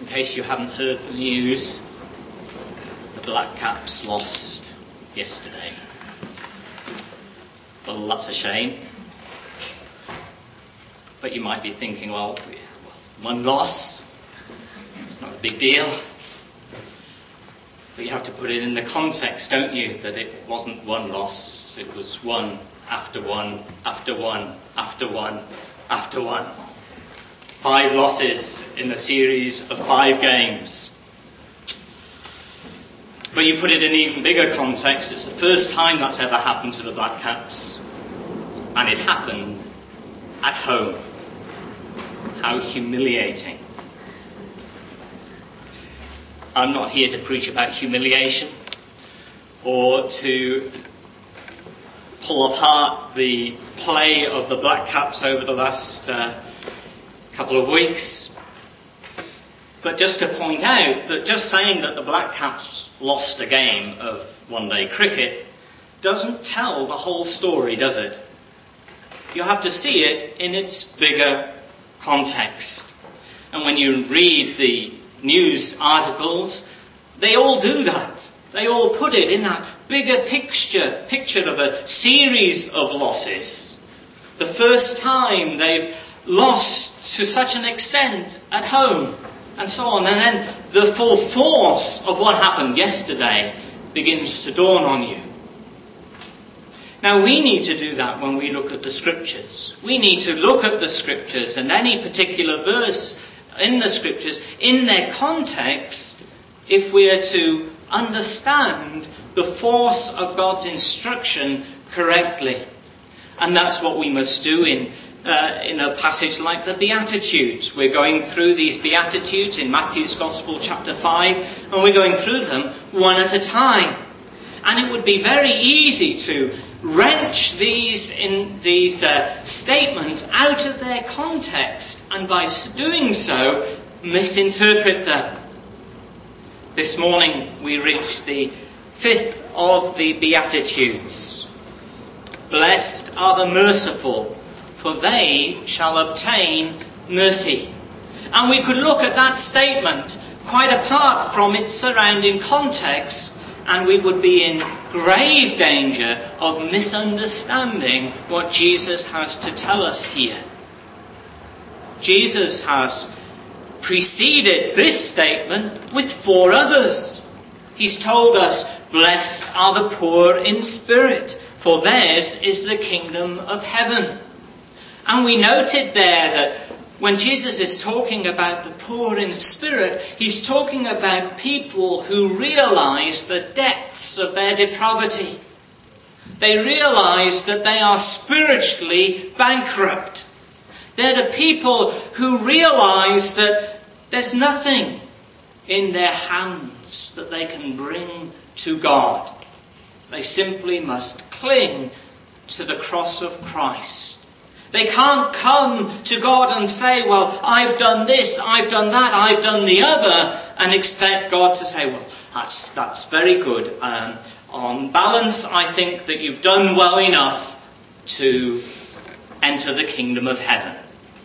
In case you haven't heard the news, the Black Caps lost yesterday. Well, that's a shame. But you might be thinking, well, one loss, it's not a big deal. But you have to put it in the context, don't you? That it wasn't one loss, it was one after one, after one, after one, after one. 5 losses in a series of 5 games. But you put it in even bigger context, it's the first time that's ever happened to the Black Caps. And it happened at home. How humiliating. I'm not here to preach about humiliation or to pull apart the play of the Black Caps over the last couple of weeks. But just to point out that just saying that the Black Caps lost a game of one-day cricket doesn't tell the whole story, does it? You have to see it in its bigger context. And when you read the news articles, they all do that. They all put it in that bigger picture of a series of losses. The first time they've lost to such an extent at home, and so on. And then the full force of what happened yesterday begins to dawn on you. Now we need to do that when we look at the Scriptures. We need to look at the Scriptures and any particular verse in the Scriptures in their context if we are to understand the force of God's instruction correctly. And that's what we must do in a passage like the Beatitudes. We're going through these Beatitudes in Matthew's Gospel chapter 5, and we're going through them one at a time. And it would be very easy to wrench these statements out of their context, and by doing so, misinterpret them. This morning we reached the 5th of the Beatitudes. Blessed are the merciful, for they shall obtain mercy. And we could look at that statement quite apart from its surrounding context, and we would be in grave danger of misunderstanding what Jesus has to tell us here. Jesus has preceded this statement with 4 others. He's told us, blessed are the poor in spirit, for theirs is the kingdom of heaven. And we noted there that when Jesus is talking about the poor in spirit, he's talking about people who realize the depths of their depravity. They realize that they are spiritually bankrupt. They're the people who realize that there's nothing in their hands that they can bring to God. They simply must cling to the cross of Christ. They can't come to God and say, well, I've done this, I've done that, I've done the other, and expect God to say, well, that's very good. On balance, I think that you've done well enough to enter the kingdom of heaven.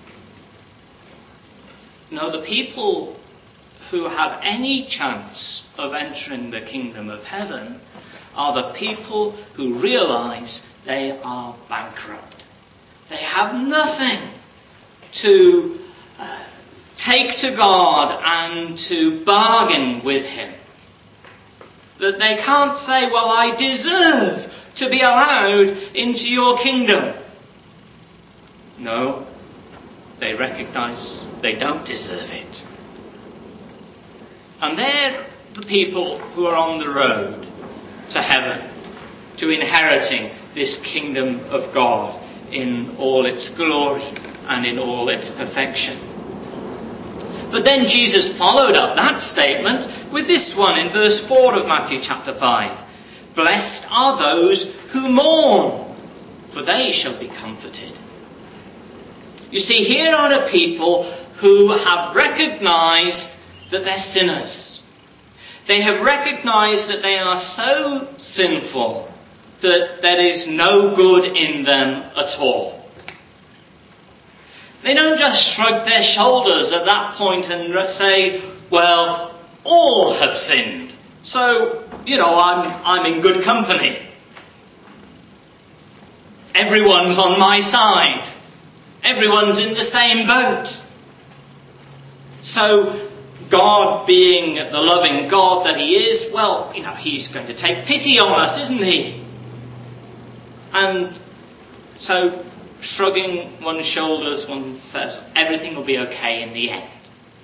No, the people who have any chance of entering the kingdom of heaven are the people who realize they are bankrupt. They have nothing to take to God and to bargain with Him. That they can't say, well, I deserve to be allowed into your kingdom. No, they recognize they don't deserve it. And they're the people who are on the road to heaven, to inheriting this kingdom of God in all its glory and in all its perfection. But then Jesus followed up that statement with this one in verse 4 of Matthew chapter 5. Blessed are those who mourn, for they shall be comforted. You see, here are a people who have recognized that they're sinners. They have recognized that they are so sinful that there is no good in them at all. They don't just shrug their shoulders at that point and say, well, all have sinned. So, I'm in good company. Everyone's on my side. Everyone's in the same boat. So, God, being the loving God that he is, well, he's going to take pity on us, isn't he? And so, shrugging one's shoulders, one says, everything will be okay in the end.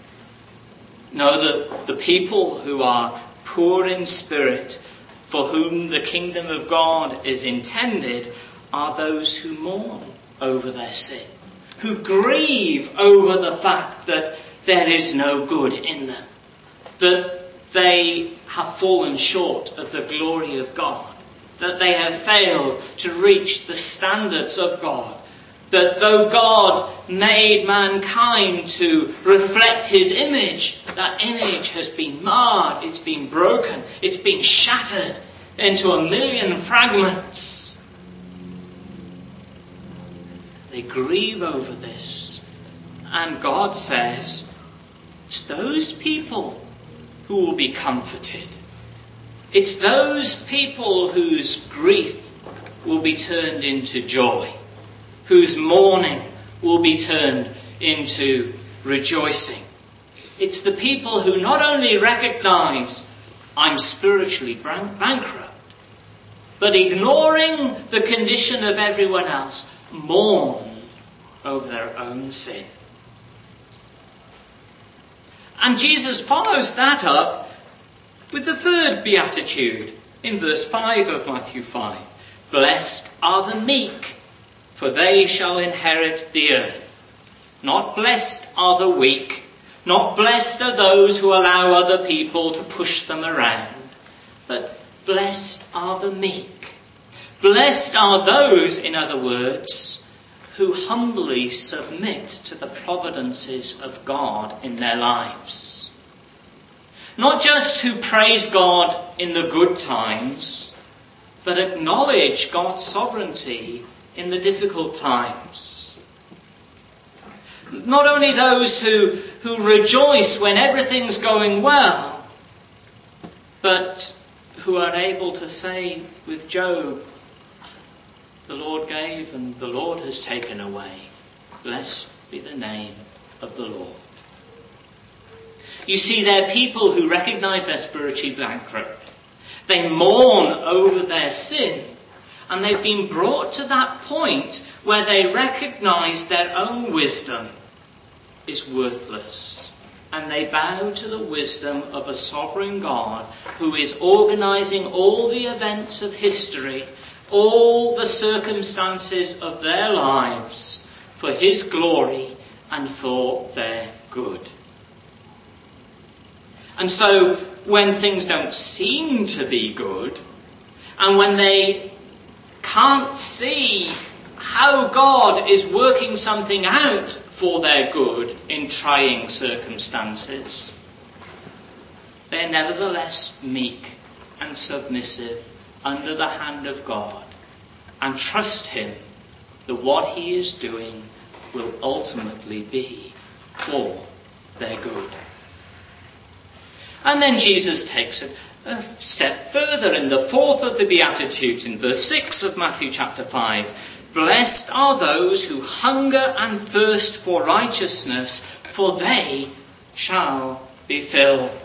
No, the people who are poor in spirit, for whom the kingdom of God is intended, are those who mourn over their sin, who grieve over the fact that there is no good in them, that they have fallen short of the glory of God, that they have failed to reach the standards of God, that though God made mankind to reflect his image, that image has been marred, it's been broken, it's been shattered into a million fragments. They grieve over this. And God says, it's those people who will be comforted. It's those people whose grief will be turned into joy, whose mourning will be turned into rejoicing. It's the people who not only recognize I'm spiritually bankrupt, but ignoring the condition of everyone else, mourn over their own sin. And Jesus follows that up with the third beatitude in verse 5 of Matthew 5. Blessed are the meek, for they shall inherit the earth. Not blessed are the weak, not blessed are those who allow other people to push them around, but blessed are the meek. Blessed are those, in other words, who humbly submit to the providences of God in their lives. Not just who praise God in the good times, but acknowledge God's sovereignty in the difficult times. Not only those who rejoice when everything's going well, but who are able to say with Job, the Lord gave and the Lord has taken away. Blessed be the name of the Lord. You see, they're people who recognize they're spiritually bankrupt. They mourn over their sin. And they've been brought to that point where they recognize their own wisdom is worthless. And they bow to the wisdom of a sovereign God who is organizing all the events of history, all the circumstances of their lives for his glory and for their good. And so when things don't seem to be good, and when they can't see how God is working something out for their good in trying circumstances, they're nevertheless meek and submissive under the hand of God and trust him that what he is doing will ultimately be for their good. And then Jesus takes it a step further in the fourth of the Beatitudes in verse 6 of Matthew chapter 5. Blessed are those who hunger and thirst for righteousness, for they shall be filled.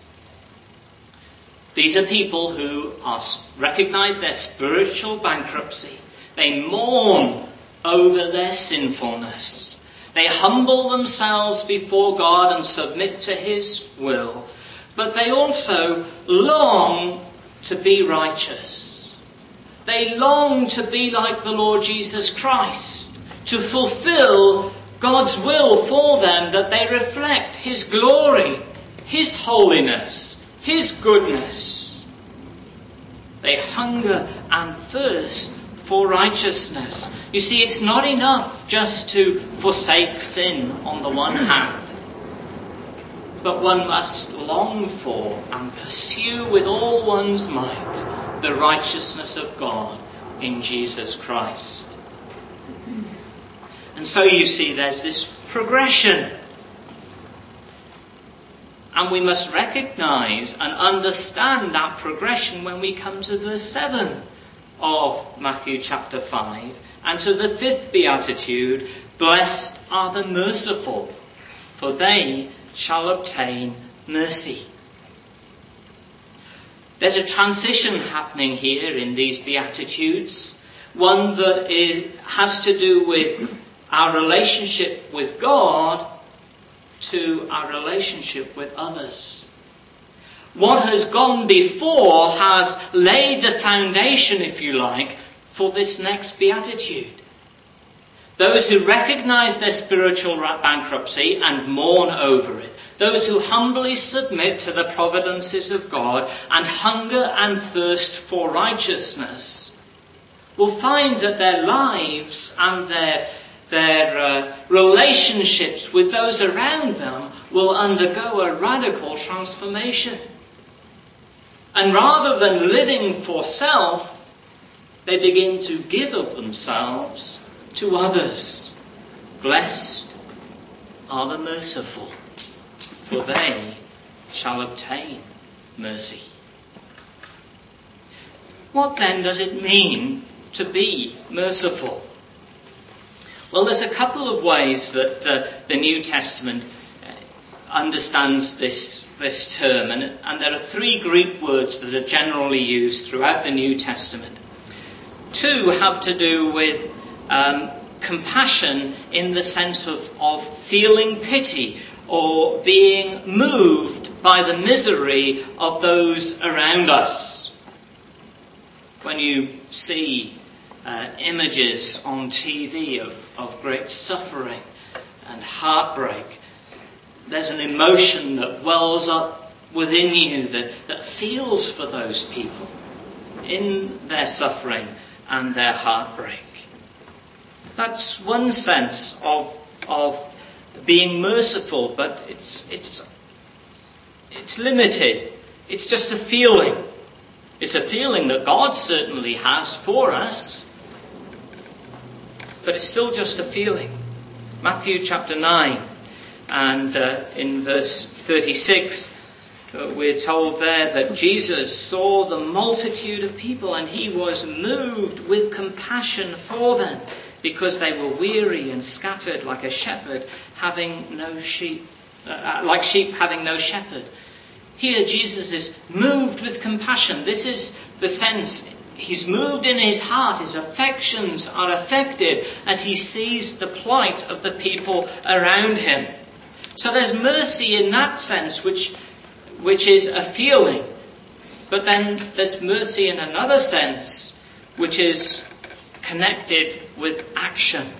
These are people who recognize their spiritual bankruptcy. They mourn over their sinfulness. They humble themselves before God and submit to his will. But they also long to be righteous. They long to be like the Lord Jesus Christ, to fulfill God's will for them, that they reflect his glory, his holiness, his goodness. They hunger and thirst for righteousness. You see, it's not enough just to forsake sin on the one hand, but one must long for and pursue with all one's might the righteousness of God in Jesus Christ. And so you see there's this progression. And we must recognize and understand that progression when we come to verse 7 of Matthew chapter 5 and to the 5th beatitude, blessed are the merciful, for they shall obtain mercy. There's a transition happening here in these beatitudes, one that has to do with our relationship with God to our relationship with others. What has gone before has laid the foundation, if you like, for this next beatitude. Those who recognize their spiritual bankruptcy and mourn over it, those who humbly submit to the providences of God and hunger and thirst for righteousness, will find that their lives and their relationships with those around them will undergo a radical transformation. And rather than living for self, they begin to give of themselves to others. Blessed are the merciful, for they shall obtain mercy. What then does it mean to be merciful? Well, there's a couple of ways that the New Testament understands this term, and there are 3 Greek words that are generally used throughout the New Testament. 2 have to do with compassion in the sense of feeling pity or being moved by the misery of those around us. When you see images on TV of great suffering and heartbreak, there's an emotion that wells up within you that feels for those people in their suffering and their heartbreak. That's one sense of being merciful, but it's limited. It's just a feeling. It's a feeling that God certainly has for us, but it's still just a feeling. Matthew chapter 9 and in verse 36, we're told there that Jesus saw the multitude of people and he was moved with compassion for them because they were weary and scattered like a shepherd having no sheep, like sheep having no shepherd. Here Jesus is moved with compassion. This is the sense. He's moved in his heart. His affections are affected as he sees the plight of the people around him. So there's mercy in that sense, which is a feeling. But then there's mercy in another sense, which is connected with action.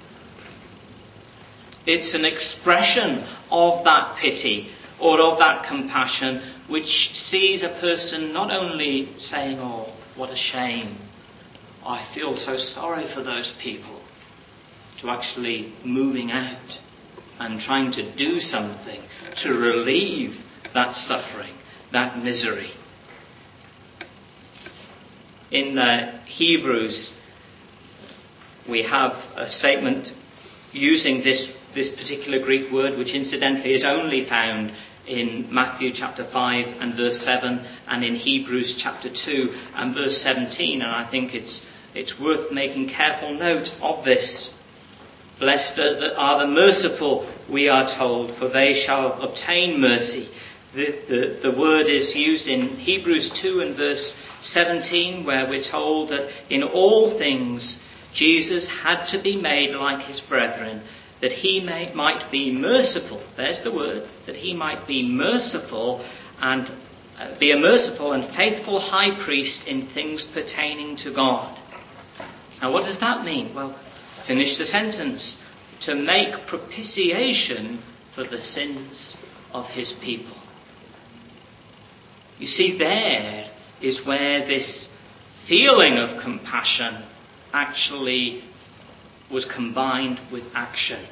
It's an expression of that pity or of that compassion, which sees a person not only saying, "Oh, what a shame, I feel so sorry for those people," to actually moving out and trying to do something to relieve that suffering, that misery. In Hebrews, we have a statement using this particular Greek word, which incidentally is only found in Matthew chapter 5 and verse 7 and in Hebrews chapter 2 and verse 17, and I think it's worth making careful note of this. Blessed are the merciful, we are told, for they shall obtain mercy. The word is used in Hebrews 2 and verse 17, where we're told that in all things Jesus had to be made like his brethren, that he might be merciful. There's the word, that he might be merciful and be a merciful and faithful high priest in things pertaining to God. Now what does that mean? Well, finish the sentence. To make propitiation for the sins of his people. You see, there is where this feeling of compassion actually was combined with action.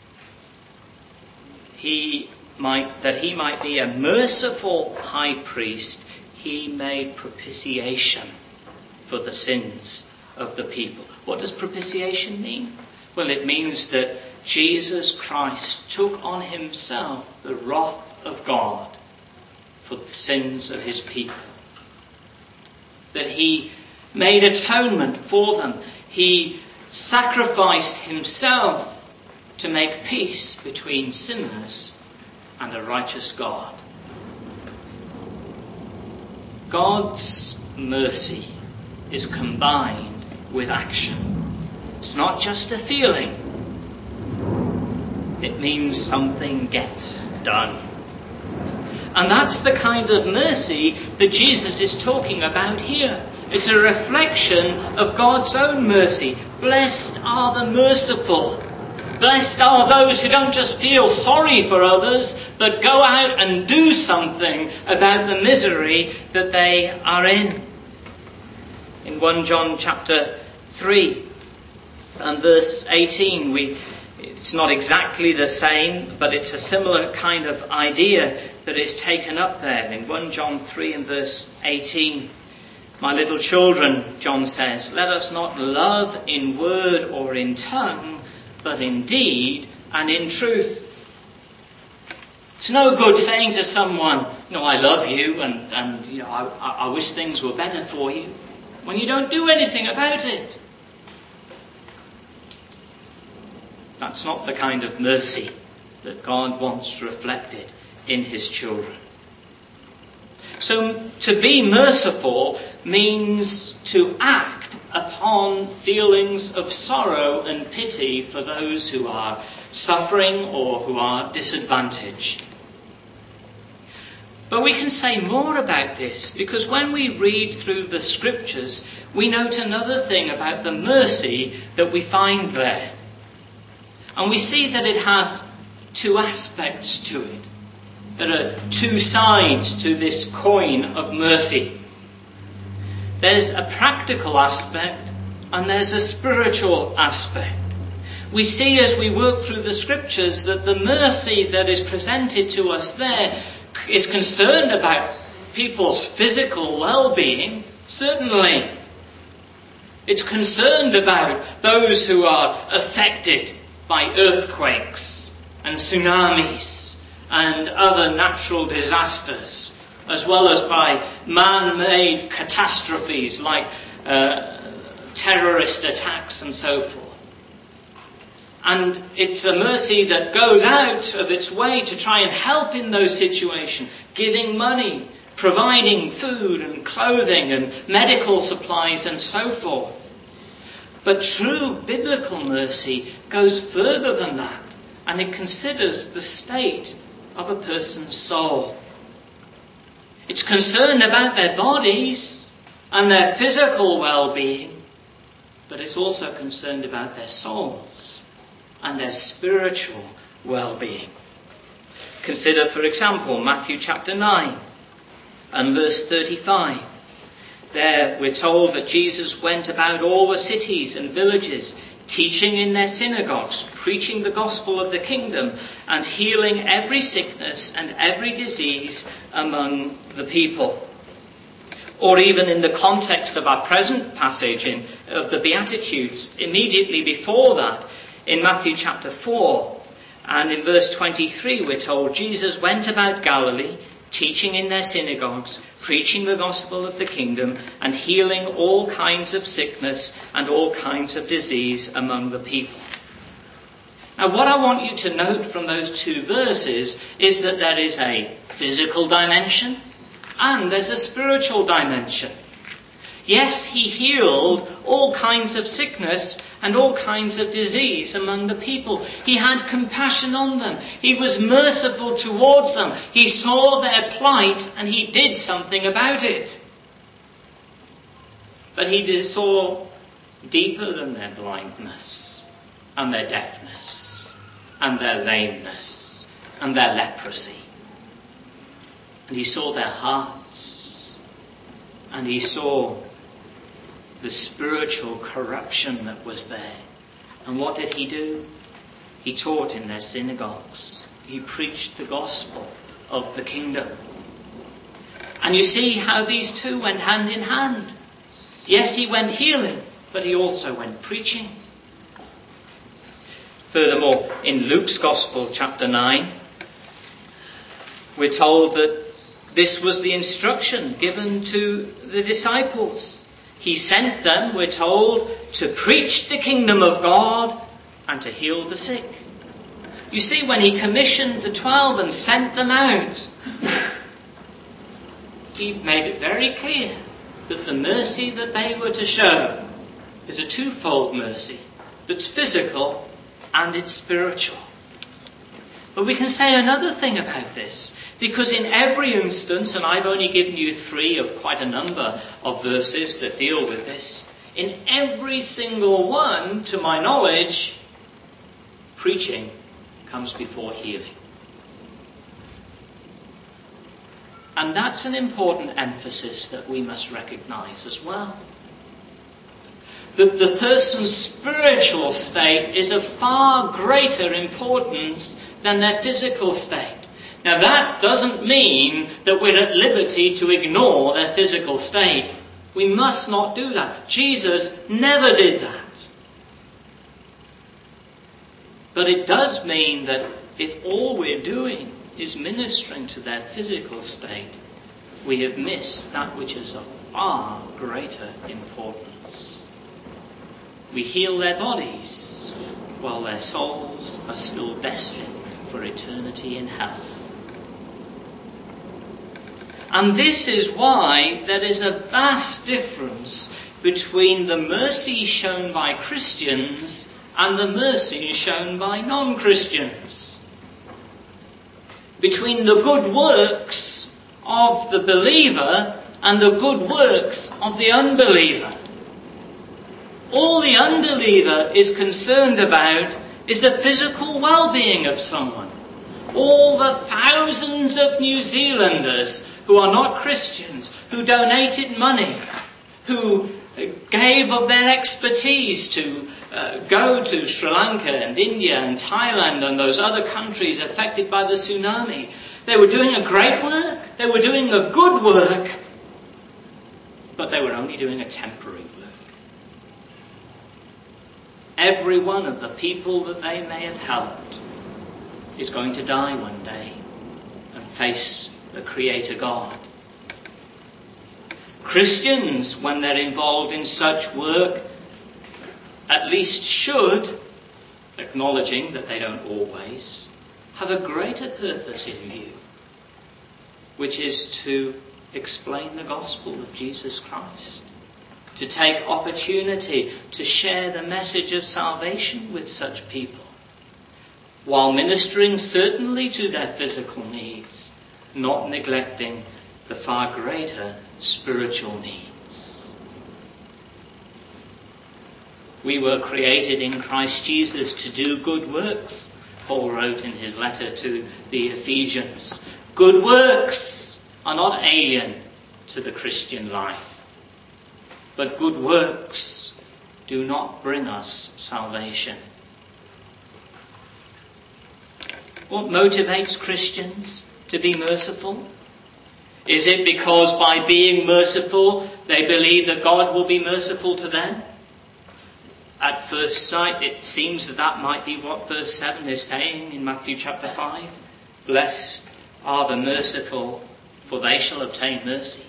That he might be a merciful high priest, he made propitiation for the sins of the people. What does propitiation mean? Well, it means that Jesus Christ took on himself the wrath of God for the sins of his people. That he made atonement for them. He sacrificed himself to make peace between sinners and a righteous God. God's mercy is combined with action. It's not just a feeling. It means something gets done. And that's the kind of mercy that Jesus is talking about here. It's a reflection of God's own mercy. Blessed are the merciful. Blessed are those who don't just feel sorry for others, but go out and do something about the misery that they are in. In 1 John chapter 3 and verse 18, it's not exactly the same, but it's a similar kind of idea that is taken up there. In 1 John 3 and verse 18, my little children, John says, let us not love in word or in tongue, but in deed and in truth. It's no good saying to someone, I love you and I wish things were better for you, when you don't do anything about it. That's not the kind of mercy that God wants reflected in his children. So to be merciful means to act upon feelings of sorrow and pity for those who are suffering or who are disadvantaged. But we can say more about this, because when we read through the scriptures, we note another thing about the mercy that we find there. And we see that it has two aspects to it. There are two sides to this coin of mercy. There's a practical aspect and there's a spiritual aspect. We see as we work through the scriptures that the mercy that is presented to us there is concerned about people's physical well-being, certainly. It's concerned about those who are affected by earthquakes and tsunamis and other natural disasters, as well as by man-made catastrophes like terrorist attacks and so forth. And it's a mercy that goes out of its way to try and help in those situations, giving money, providing food and clothing and medical supplies and so forth. But true biblical mercy goes further than that, and it considers the state of a person's soul. It's concerned about their bodies and their physical well-being, but it's also concerned about their souls and their spiritual well-being. Consider, for example, Matthew chapter 9 and verse 35. There we're told that Jesus went about all the cities and villages, teaching in their synagogues, preaching the gospel of the kingdom, and healing every sickness and every disease among the people. Or even in the context of our present passage of the Beatitudes, immediately before that, in Matthew chapter 4, and in verse 23, we're told Jesus went about Galilee, teaching in their synagogues, preaching the gospel of the kingdom, and healing all kinds of sickness and all kinds of disease among the people. Now, what I want you to note from those two verses is that there is a physical dimension and there's a spiritual dimension. Yes, he healed all kinds of sickness and all kinds of disease among the people. He had compassion on them. He was merciful towards them. He saw their plight and he did something about it. But he saw deeper than their blindness and their deafness and their lameness and their leprosy. And he saw their hearts. And he saw the spiritual corruption that was there. And what did he do? He taught in their synagogues. He preached the gospel of the kingdom. And you see how these two went hand in hand. Yes, he went healing, but he also went preaching. Furthermore, in Luke's Gospel, chapter 9, We're told that this was the instruction given to the disciples. He sent them, we're told, to preach the kingdom of God and to heal the sick. You see, when he commissioned the 12 and sent them out, he made it very clear that the mercy that they were to show is a twofold mercy that's physical and it's spiritual. But we can say another thing about this, because in every instance, and I've only given you 3 of quite a number of verses that deal with this, in every single one, to my knowledge, preaching comes before healing. And that's an important emphasis that we must recognize as well. That the person's spiritual state is of far greater importance than their physical state. Now that doesn't mean that we're at liberty to ignore their physical state. We must not do that. Jesus never did that. But it does mean that if all we're doing is ministering to their physical state, we have missed that which is of far greater importance. We heal their bodies while their souls are still destined for eternity in hell. And this is why there is a vast difference between the mercy shown by Christians and the mercy shown by non-Christians. Between the good works of the believer and the good works of the unbeliever. All the unbeliever is concerned about is the physical well-being of someone. All the thousands of New Zealanders who are not Christians, who donated money, who gave of their expertise to go to Sri Lanka and India and Thailand and those other countries affected by the tsunami. They were doing a great work. They were doing a good work. But they were only doing a temporary work. Every one of the people that they may have helped is going to die one day and face the Creator God. Christians, when they're involved in such work, at least should, acknowledging that they don't always, have a greater purpose in view, which is to explain the gospel of Jesus Christ, to take opportunity to share the message of salvation with such people, while ministering certainly to their physical needs, not neglecting the far greater spiritual needs. We were created in Christ Jesus to do good works, Paul wrote in his letter to the Ephesians. Good works are not alien to the Christian life, but good works do not bring us salvation. What motivates Christians to be merciful? Is it because by being merciful they believe that God will be merciful to them? At first sight it seems that might be what verse 7 is saying in Matthew chapter 5. Blessed are the merciful, for they shall obtain mercy.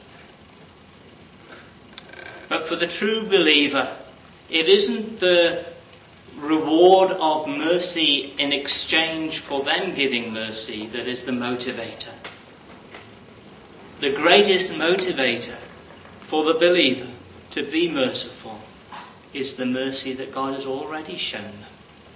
But for the true believer, it isn't the reward of mercy in exchange for them giving mercy that is the motivator. The greatest motivator for the believer to be merciful is the mercy that God has already shown them.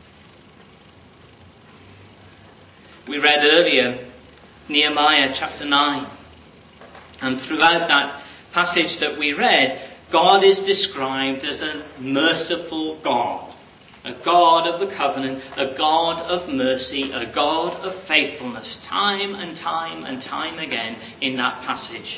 We read earlier Nehemiah chapter 9, and throughout that passage that we read, God is described as a merciful God, a God of the covenant, a God of mercy, a God of faithfulness, time and time and time again in that passage.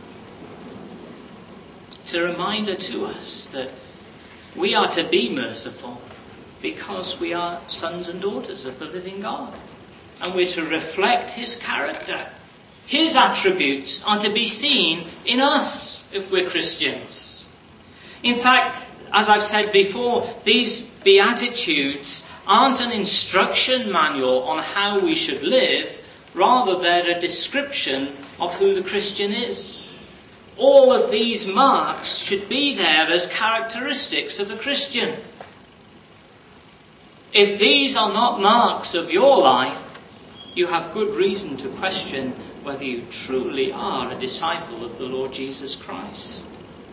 It's a reminder to us that we are to be merciful because we are sons and daughters of the living God. And we're to reflect His character. His attributes are to be seen in us if we're Christians. In fact, as I've said before, these Beatitudes aren't an instruction manual on how we should live, Rather, they're a description of who the Christian is. All of these marks should be there as characteristics of a Christian. If these are not marks of your life, you have good reason to question whether you truly are a disciple of the Lord Jesus Christ.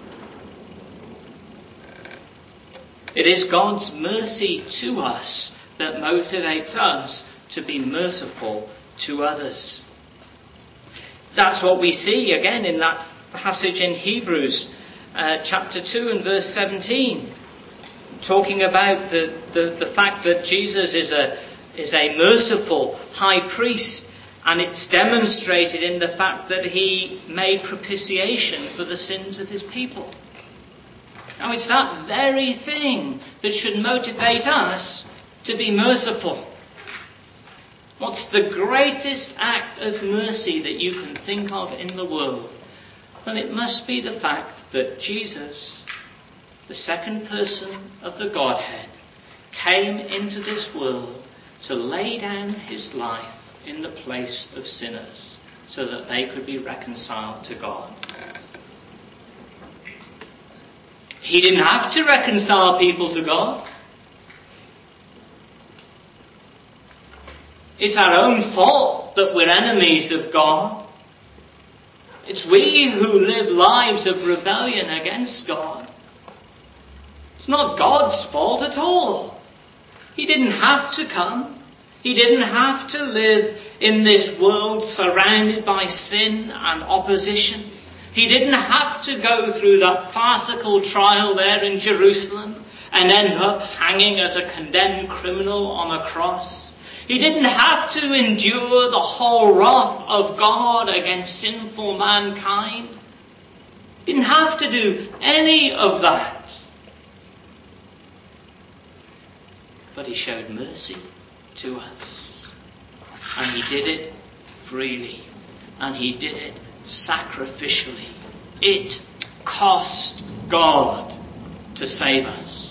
It is God's mercy to us that motivates us to be merciful to others. That's what we see again in that passage in Hebrews chapter 2 and verse 17, talking about the fact that Jesus is a merciful high priest, and it's demonstrated in the fact that he made propitiation for the sins of his people. Now it's that very thing that should motivate us to be merciful. What's the greatest act of mercy that you can think of in the world? Well, it must be the fact that Jesus, the second person of the Godhead, came into this world to lay down his life in the place of sinners so that they could be reconciled to God. He didn't have to reconcile people to God. It's our own fault that we're enemies of God. It's we who live lives of rebellion against God. It's not God's fault at all. He didn't have to come. He didn't have to live in this world surrounded by sin and opposition. He didn't have to go through that farcical trial there in Jerusalem and end up hanging as a condemned criminal on a cross. He didn't have to endure the whole wrath of God against sinful mankind. He didn't have to do any of that. But he showed mercy to us. And he did it freely. And he did it sacrificially. It cost God to save us.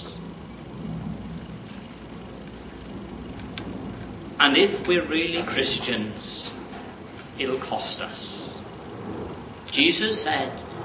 And if we're really Christians, it'll cost us. Jesus said,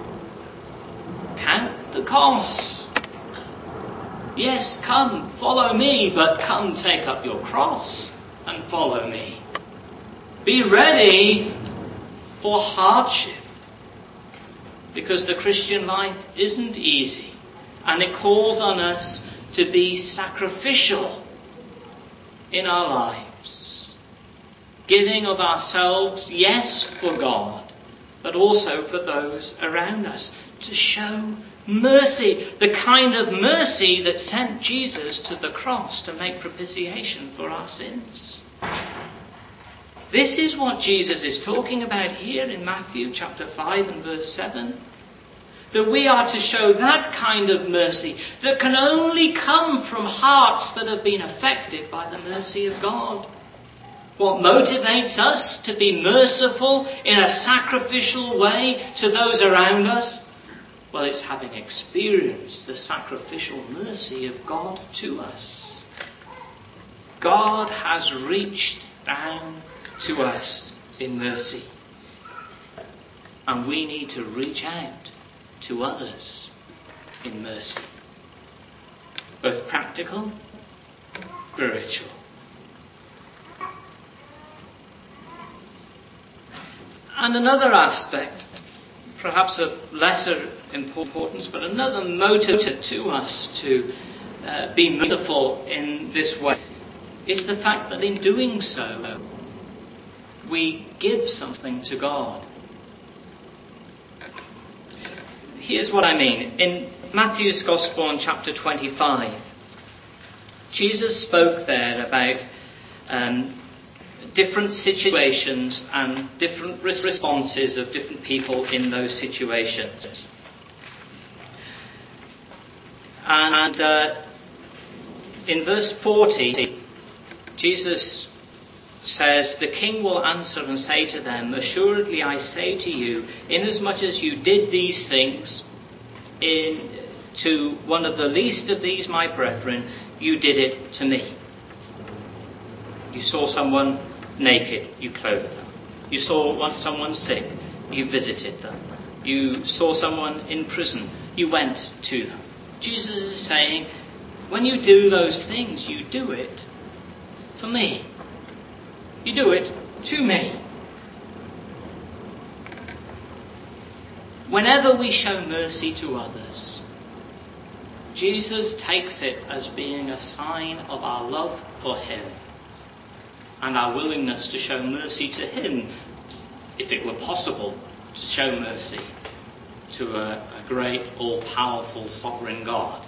count the cost. Yes, come, follow me, but come take up your cross and follow me. Be ready for hardship, because the Christian life isn't easy, and it calls on us to be sacrificial in our lives, giving of ourselves, yes, for God, but also for those around us, to show mercy, the kind of mercy that sent Jesus to the cross to make propitiation for our sins. This is what Jesus is talking about here in Matthew chapter 5 and verse 7. That we are to show that kind of mercy that can only come from hearts that have been affected by the mercy of God. What motivates us to be merciful in a sacrificial way to those around us? Well, it's having experienced the sacrificial mercy of God to us. God has reached down to us in mercy. And we need to reach out to others in mercy. Both practical, spiritual. And another aspect, perhaps of lesser importance, but another motive to us to be merciful in this way, is the fact that in doing so, we give something to God. Here's what I mean. In Matthew's Gospel in chapter 25, Jesus spoke there about different situations and different responses of different people in those situations. And in verse 40, Jesus says, "The king will answer and say to them, 'Assuredly I say to you, inasmuch as you did these things to one of the least of these my brethren, you did it to me.' You saw someone naked, you clothed them. You saw someone sick, you visited them. You saw someone in prison, you went to them. Jesus is saying, when you do those things, you do it for me. You do it to me. Whenever we show mercy to others, Jesus takes it as being a sign of our love for him and our willingness to show mercy to him, if it were possible to show mercy to a great, all-powerful, sovereign God.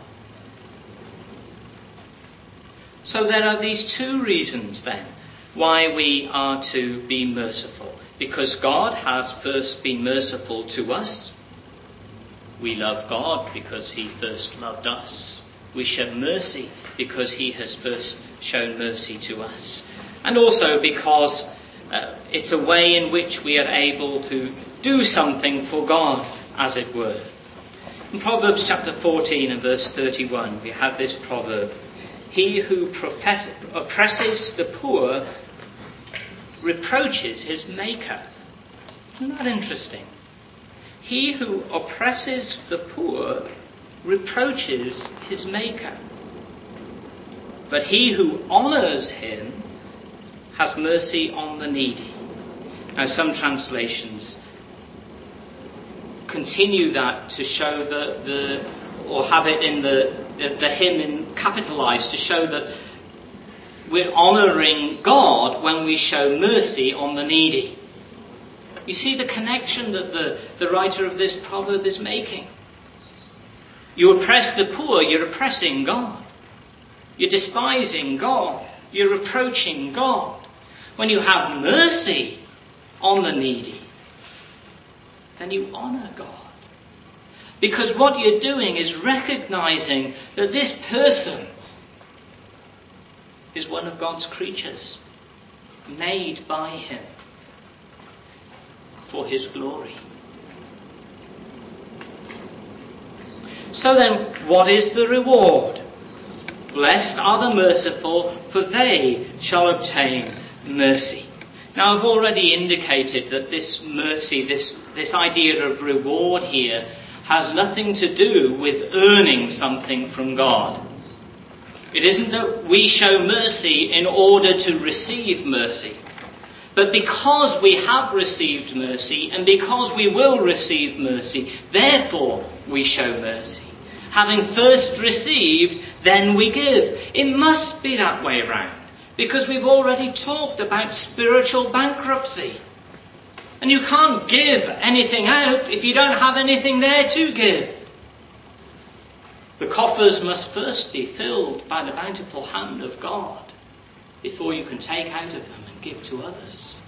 So there are these two reasons then why we are to be merciful. Because God has first been merciful to us. We love God because he first loved us. We show mercy because he has first shown mercy to us. And also because it's a way in which we are able to do something for God, as it were. In Proverbs chapter 14 and verse 31, we have this proverb. He who oppresses the poor reproaches his maker. Isn't that interesting? He who oppresses the poor reproaches his maker. But he who honours him has mercy on the needy. Now some translations continue that to show or have it in the hymn in capitalised to show that we're honouring God when we show mercy on the needy. You see the connection that the writer of this proverb is making. You oppress the poor, you're oppressing God. You're despising God. You're reproaching God. When you have mercy on the needy, then you honour God. Because what you're doing is recognising that this person is one of God's creatures, made by him for his glory. So then, what is the reward? Blessed are the merciful, for they shall obtain mercy. Now, I've already indicated that this mercy, this idea of reward here, has nothing to do with earning something from God. It isn't that we show mercy in order to receive mercy. But because we have received mercy, and because we will receive mercy, therefore we show mercy. Having first received, then we give. It must be that way round. Because we've already talked about spiritual bankruptcy. And you can't give anything out if you don't have anything there to give. The coffers must first be filled by the bountiful hand of God before you can take out of them and give to others.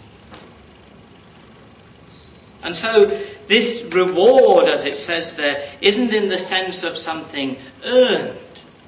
And so this reward, as it says there, isn't in the sense of something earned.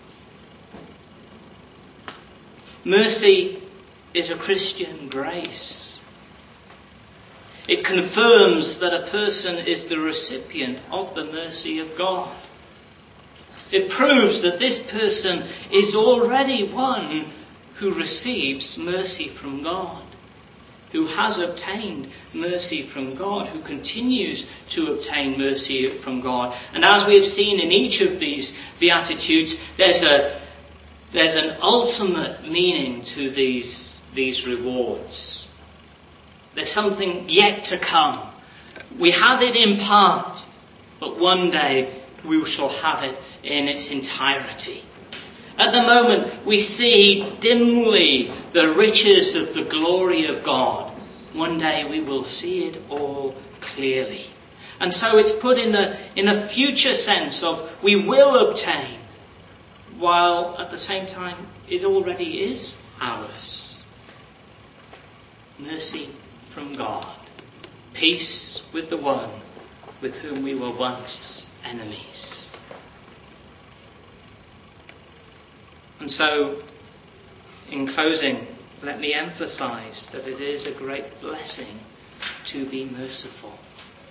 Mercy is a Christian grace. It confirms that a person is the recipient of the mercy of God. It proves that this person is already one who receives mercy from God, who has obtained mercy from God, who continues to obtain mercy from God. And as we have seen in each of these Beatitudes, there's an ultimate meaning to these rewards. There's something yet to come. We have it in part, but one day we shall have it in its entirety. At the moment, we see dimly the riches of the glory of God. One day we will see it all clearly. And so it's put in a future sense of we will obtain, while at the same time it already is ours. Mercy from God. Peace with the one with whom we were once enemies. And so, in closing, let me emphasize that it is a great blessing to be merciful.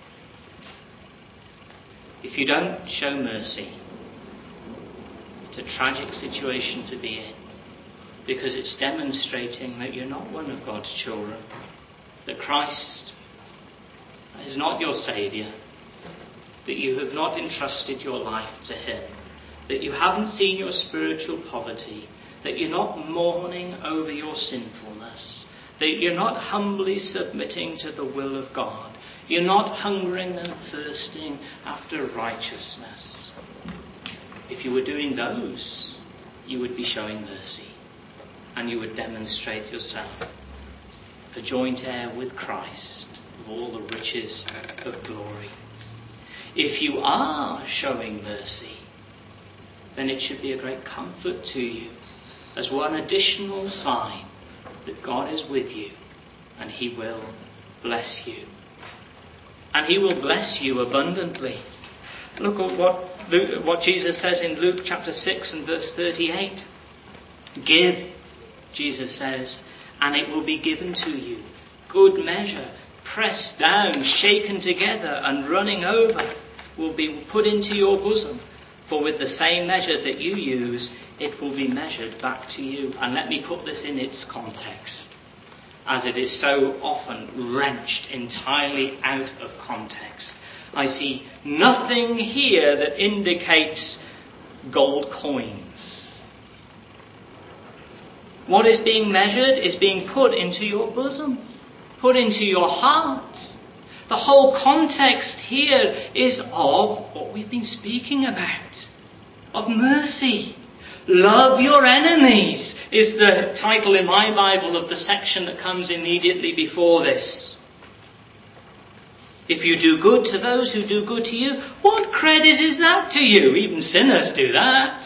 If you don't show mercy, it's a tragic situation to be in, because it's demonstrating that you're not one of God's children. that Christ is not your Saviour, that you have not entrusted your life to Him, that you haven't seen your spiritual poverty, that you're not mourning over your sinfulness, that you're not humbly submitting to the will of God, you're not hungering and thirsting after righteousness. If you were doing those, you would be showing mercy, and you would demonstrate yourself a joint heir with Christ of all the riches of glory. If you are showing mercy, then it should be a great comfort to you as one additional sign that God is with you and He will bless you. And He will bless you abundantly. Look at what Jesus says in Luke chapter 6 and verse 38. Give, Jesus says, and it will be given to you. Good measure, pressed down, shaken together and running over, will be put into your bosom. For with the same measure that you use, it will be measured back to you. And let me put this in its context, as it is so often wrenched entirely out of context. I see nothing here that indicates gold coins. What is being measured is being put into your bosom, put into your heart. The whole context here is of what we've been speaking about, of mercy. Love your enemies is the title in my Bible of the section that comes immediately before this. If you do good to those who do good to you, what credit is that to you? Even sinners do that.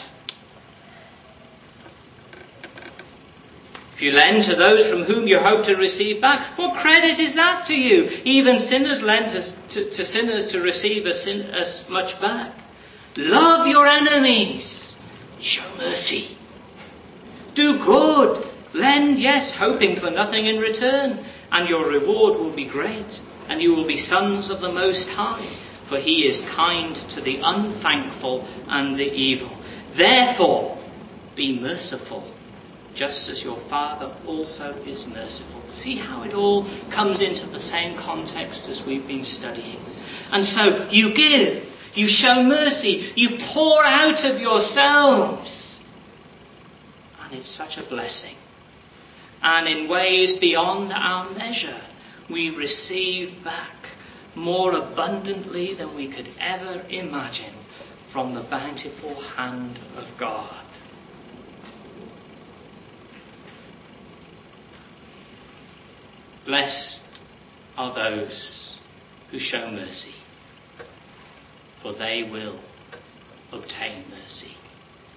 If you lend to those from whom you hope to receive back, what credit is that to you? Even sinners lend to sinners to receive as much back. Love your enemies. Show mercy. Do good. Lend, yes, hoping for nothing in return. And your reward will be great. And you will be sons of the Most High. For He is kind to the unthankful and the evil. Therefore, be merciful, just as your Father also is merciful. See how it all comes into the same context as we've been studying. And so you give, you show mercy, you pour out of yourselves. And it's such a blessing. And in ways beyond our measure, we receive back more abundantly than we could ever imagine from the bountiful hand of God. Blessed are those who show mercy, for they will obtain mercy.